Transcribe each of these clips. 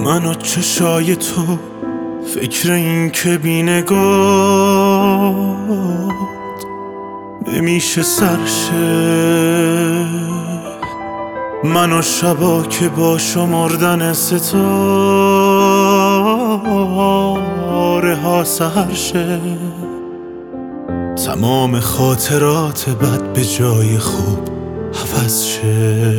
من و چشای تو فکر این که بی نگات نمیشه سرشه. من و شبا که با شمردن ستاره ها سحر شه. تمام خاطرات بد به جای خوب عوض شه.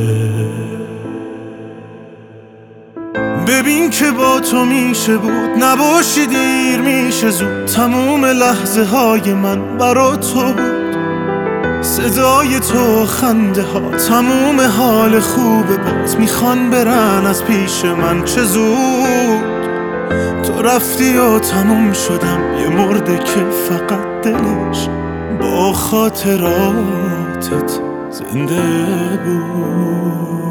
ببین که با تو میشه بود، نباشی دیر میشه زود. تموم لحظه های من برا تو بود، صدای تو خنده ها، تموم حال خوبه باز میخوان برن از پیش من. چه زود تو رفتی و تموم شدم، یه مرده که فقط دلش با خاطراتت زنده بود.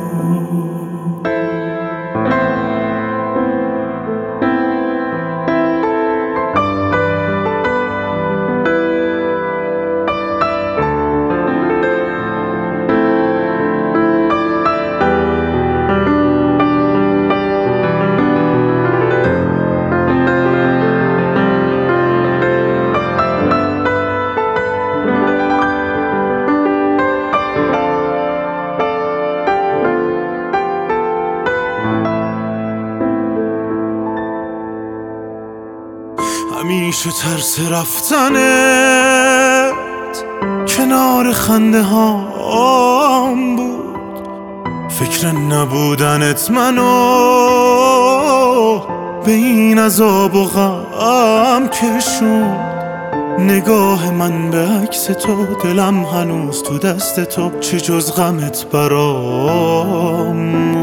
همیشه ترس رفتنت کنار خنده هام بود، فکر نبودنت منو به این عذاب و غم کشوند. نگاه من به عکس تو، دلم هنوز تو دست تو، چه جز غمت برام.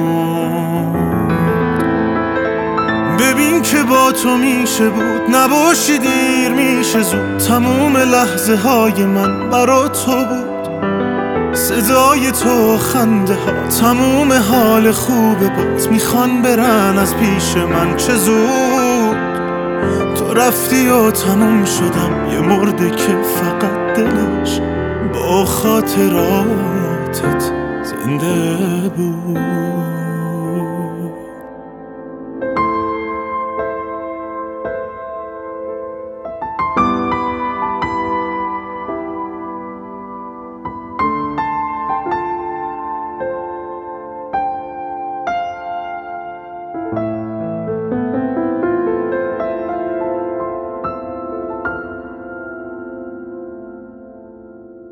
ببین که با تو میشه بود، نباشی دیر میشه زود. تموم لحظه های من برا تو بود، صدای تو خنده ها، تموم حال خوبه باز میخوان برن از پیش من. چه زود تو رفتی و تموم شدم، یه مرده که فقط دلش با خاطراتت زنده بود.